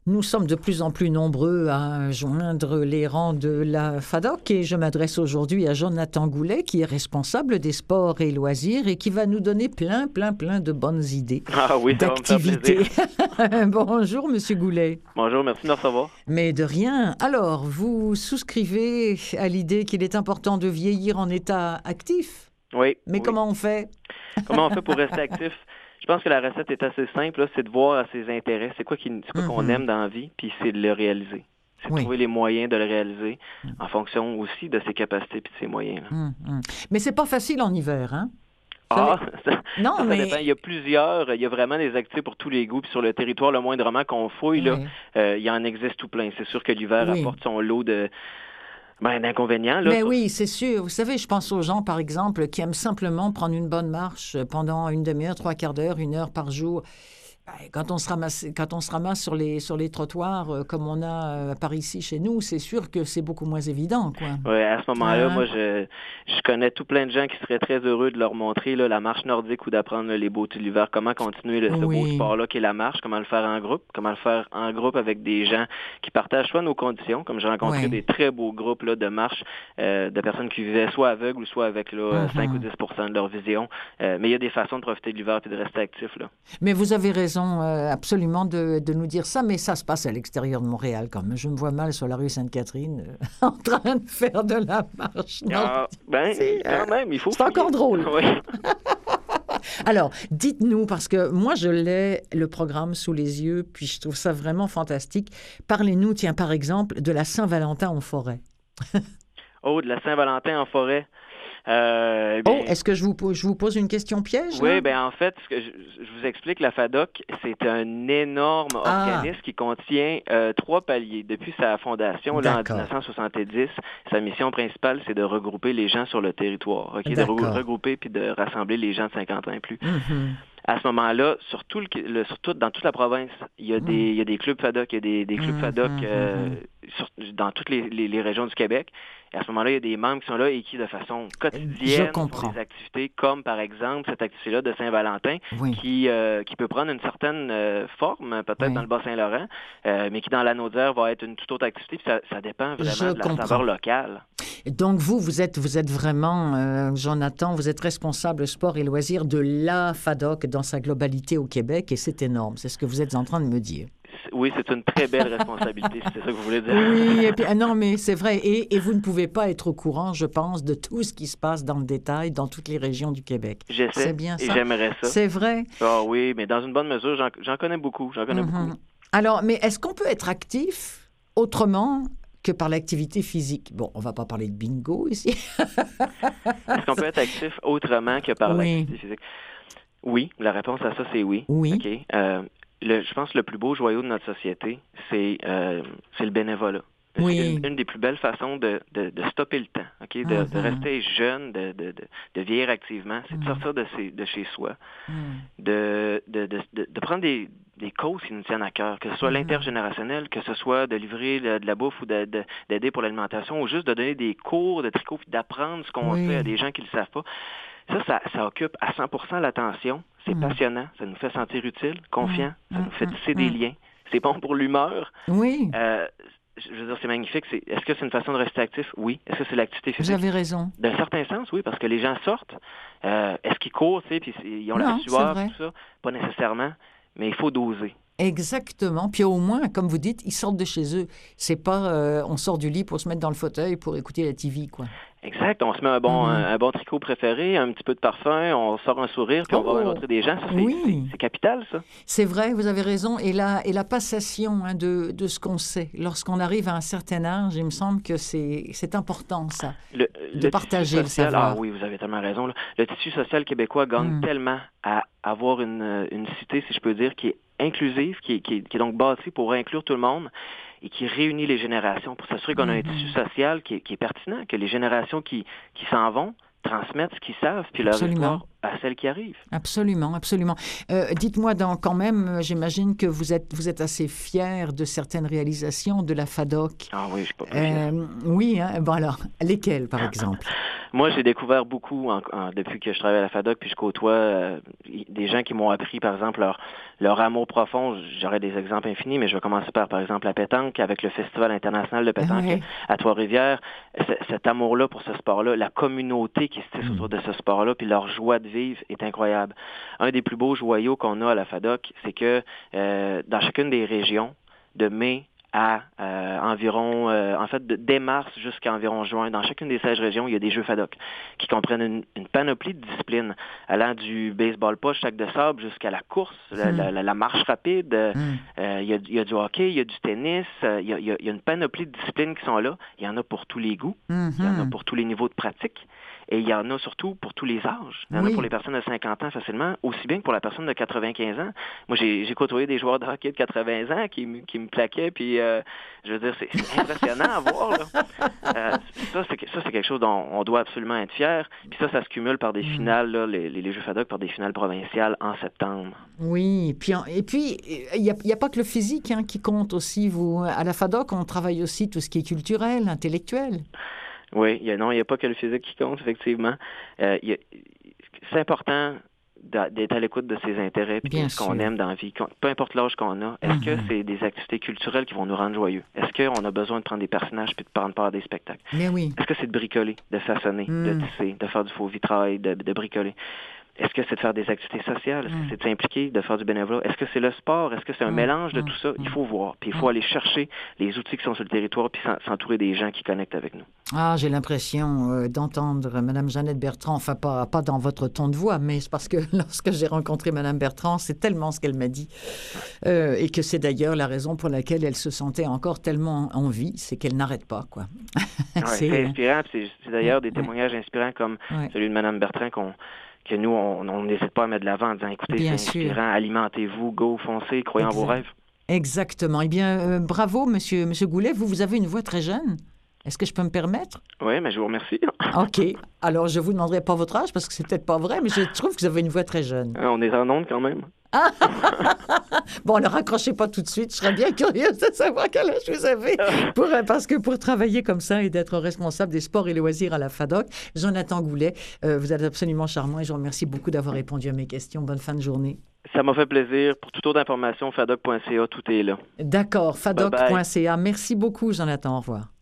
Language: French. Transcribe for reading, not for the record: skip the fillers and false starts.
Nous sommes de plus en plus nombreux à joindre les rangs de la FADOC et je m'adresse aujourd'hui à Jonathan Goulet qui est responsable des sports et loisirs et qui va nous donner plein de bonnes idées Ah oui, ça va me faire d'activités. plaisir. Bonjour, Monsieur Goulet. Bonjour, merci de me recevoir. Mais de rien. Alors, vous souscrivez à l'idée qu'il est important de vieillir en état actif? Oui. Mais oui. comment on fait? Comment on fait pour rester actif? Je pense que la recette est assez simple, là, c'est de voir ses intérêts, c'est quoi qu'on aime dans la vie, puis c'est de le réaliser. C'est de trouver les moyens de le réaliser en fonction aussi de ses capacités et de ses moyens. Là. Mais c'est pas facile en hiver, hein? Ça Non, mais... dépend. Il y a vraiment des activités pour tous les goûts. Puis sur le territoire, le moindrement qu'on fouille, là, il y en existe tout plein. C'est sûr que l'hiver apporte son lot d'inconvénients. Là, mais oui, c'est sûr. Vous savez, je pense aux gens, par exemple, qui aiment simplement prendre une bonne marche pendant une demi-heure, 3/4 d'heure, 1 heure par jour. Quand on se ramasse sur les trottoirs comme on a par ici chez nous, c'est sûr que c'est beaucoup moins évident, quoi. Oui, à ce moment-là, moi, je connais tout plein de gens qui seraient très heureux de leur montrer là, la marche nordique ou d'apprendre là, les beautés de l'hiver, comment continuer ce beau sport-là qui est la marche, comment le faire en groupe avec des gens qui partagent soit nos conditions, comme j'ai rencontré des très beaux groupes là, de marche de personnes qui vivaient soit aveugles ou soit avec là, 5 ou 10% de leur vision. Mais il y a des façons de profiter de l'hiver et de rester actif. Là. Mais vous avez raison absolument de nous dire ça, mais ça se passe à l'extérieur de Montréal quand même. Je me vois mal sur la rue Sainte-Catherine en train de faire de la marche. Quand même, il faut. C'est encore drôle. Oui. Alors, dites-nous, parce que moi, je l'ai, le programme sous les yeux, puis je trouve ça vraiment fantastique. Parlez-nous, tiens, par exemple, de la Saint-Valentin en forêt. De la Saint-Valentin en forêt. Est-ce que je vous pose une question piège? Oui, en fait, ce que je vous explique, la FADOC, c'est un énorme organisme qui contient 3 paliers. Depuis sa fondation, là, en 1970, sa mission principale, c'est de regrouper les gens sur le territoire, de regrouper puis de rassembler les gens de 50 ans et plus. À ce moment-là, surtout dans toute la province, il y a des clubs FADOC, il y a des clubs FADOC dans toutes les régions du Québec. Et à ce moment-là, il y a des membres qui sont là et qui, de façon quotidienne, font des activités comme, par exemple, cette activité-là de Saint-Valentin, qui peut prendre une certaine forme, peut-être dans le Bas-Saint-Laurent, mais qui, dans l'Anaudière, va être une toute autre activité. Puis ça dépend vraiment de la saveur locale. Donc, vous êtes vraiment, Jonathan, vous êtes responsable sport et loisirs de la FADOC dans sa globalité au Québec, et c'est énorme. C'est ce que vous êtes en train de me dire. Oui, c'est une très belle responsabilité, si c'est ça que vous voulez dire. Oui, et puis, non, mais c'est vrai. Et vous ne pouvez pas être au courant, je pense, de tout ce qui se passe dans le détail dans toutes les régions du Québec. J'essaie, c'est bien ça. Et j'aimerais ça. C'est vrai? Ah oui, mais dans une bonne mesure, j'en connais beaucoup. Beaucoup. Alors, mais est-ce qu'on peut être actif autrement que par l'activité physique? Bon, on ne va pas parler de bingo ici. Est-ce qu'on peut être actif autrement que par l'activité physique? Oui, la réponse à ça, c'est oui. Oui. OK. Je pense que le plus beau joyau de notre société, c'est le bénévolat. Oui. C'est une des plus belles façons de stopper le temps, OK? De rester jeune, de vieillir activement, c'est de sortir de chez soi, de prendre des causes qui nous tiennent à cœur, que ce soit l'intergénérationnel, que ce soit de livrer de la bouffe ou d'aider pour l'alimentation, ou juste de donner des cours de tricot puis d'apprendre ce qu'on fait à des gens qui ne le savent pas. Ça occupe à 100% l'attention. C'est passionnant. Ça nous fait sentir utile, confiant. Ça nous fait tisser des liens. C'est bon pour l'humeur. Oui. Je veux dire, c'est magnifique. Est-ce que c'est une façon de rester actif? Oui. Est-ce que c'est l'activité physique? Vous avez raison. D'un certain sens, oui, parce que les gens sortent. Est-ce qu'ils courent, tu sais, puis ils ont la sueur, tout ça? Pas nécessairement, mais il faut doser. Exactement. Puis au moins, comme vous dites, ils sortent de chez eux. C'est pas on sort du lit pour se mettre dans le fauteuil pour écouter la TV, quoi. Exact. On se met un bon tricot préféré, un petit peu de parfum, on sort un sourire, puis on va rencontrer des gens. Ça, c'est capital, ça. C'est vrai, vous avez raison. Et la passation de ce qu'on sait, lorsqu'on arrive à un certain âge, il me semble que c'est important, ça, de partager le savoir. Ah oui, vous avez tellement raison. Là. Le tissu social québécois gagne tellement à avoir une cité, si je peux dire, qui est inclusive, qui est donc bâtie pour inclure tout le monde et qui réunit les générations pour s'assurer qu'on a un tissu social qui est pertinent, que les générations qui s'en vont transmettent ce qu'ils savent, puis leur histoire à celles qui arrivent. Absolument, absolument. Dites-moi donc, quand même, j'imagine que vous êtes assez fier de certaines réalisations de la FADOC. Ah oui, je suis pas fier. Oui, hein? Bon alors, lesquelles, par exemple? Moi, j'ai découvert beaucoup depuis que je travaille à la FADOC, puis je côtoie des gens qui m'ont appris, par exemple, leur amour profond. J'aurais des exemples infinis, mais je vais commencer par exemple, la pétanque, avec le Festival international de pétanque à Trois-Rivières. Cet amour-là pour ce sport-là, la communauté qui se tisse autour de ce sport-là, puis leur joie de vivre est incroyable. Un des plus beaux joyaux qu'on a à la FADOC, c'est que dans chacune des régions, de mai à environ, dès mars jusqu'à environ juin, dans chacune des 16 régions, il y a des Jeux FADOC qui comprennent une panoplie de disciplines, allant du baseball push, sac de sable, jusqu'à la course, la marche rapide. Il y a du hockey, il y a du tennis, il y a une panoplie de disciplines qui sont là. Il y en a pour tous les goûts, il y en a pour tous les niveaux de pratique. Et il y en a surtout pour tous les âges. Il y en a pour les personnes de 50 ans facilement, aussi bien que pour la personne de 95 ans. Moi, j'ai côtoyé des joueurs de hockey de 80 ans qui me plaquaient, puis je veux dire, c'est impressionnant à voir. Là. Ça, c'est quelque chose dont on doit absolument être fier. Puis ça se cumule par des finales, là, les Jeux FADOC, par des finales provinciales en septembre. Oui, et puis il n'y a pas que le physique qui compte aussi. À la FADOC, on travaille aussi tout ce qui est culturel, intellectuel. Oui, il n'y a pas que le physique qui compte, effectivement. C'est important d'être à l'écoute de ses intérêts et de ce qu'on aime dans la vie, peu importe l'âge qu'on a. Est-ce que c'est des activités culturelles qui vont nous rendre joyeux? Est-ce qu'on a besoin de prendre des personnages et de prendre part à des spectacles? Mais oui. Est-ce que c'est de bricoler, de façonner, de tisser, de faire du faux vitrail, de bricoler? Est-ce que c'est de faire des activités sociales? Est-ce que c'est de s'impliquer, de faire du bénévolat? Est-ce que c'est le sport? Est-ce que c'est un mélange de tout ça? Il faut voir. Puis il faut aller chercher les outils qui sont sur le territoire puis s'entourer des gens qui connectent avec nous. Ah, j'ai l'impression d'entendre Mme Jeannette Bertrand, enfin pas dans votre ton de voix, mais c'est parce que lorsque j'ai rencontré Mme Bertrand, c'est tellement ce qu'elle m'a dit. Et que c'est d'ailleurs la raison pour laquelle elle se sentait encore tellement en vie, c'est qu'elle n'arrête pas, quoi. C'est inspirant. C'est d'ailleurs des témoignages inspirants comme celui de Mme Bertrand que nous, on n'hésite pas à mettre de l'avant en disant, écoutez, c'est inspirant, alimentez-vous, go, foncez, croyez en vos rêves. Exactement. Eh bien, bravo, Monsieur Goulet, vous avez une voix très jeune. Est-ce que je peux me permettre? Oui, mais je vous remercie. OK. Alors, je ne vous demanderai pas votre âge parce que c'est peut-être pas vrai, mais je trouve que vous avez une voix très jeune. On est en onde quand même. Bon, ne raccrochez pas tout de suite. Je serais bien curieuse de savoir quel âge vous avez. Parce que pour travailler comme ça et d'être responsable des sports et loisirs à la FADOC, Jonathan Goulet, vous êtes absolument charmant et je vous remercie beaucoup d'avoir répondu à mes questions. Bonne fin de journée. Ça m'a fait plaisir. Pour tout autre information, fadoc.ca, tout est là. D'accord, fadoc.ca. Merci beaucoup, Jonathan. Au revoir.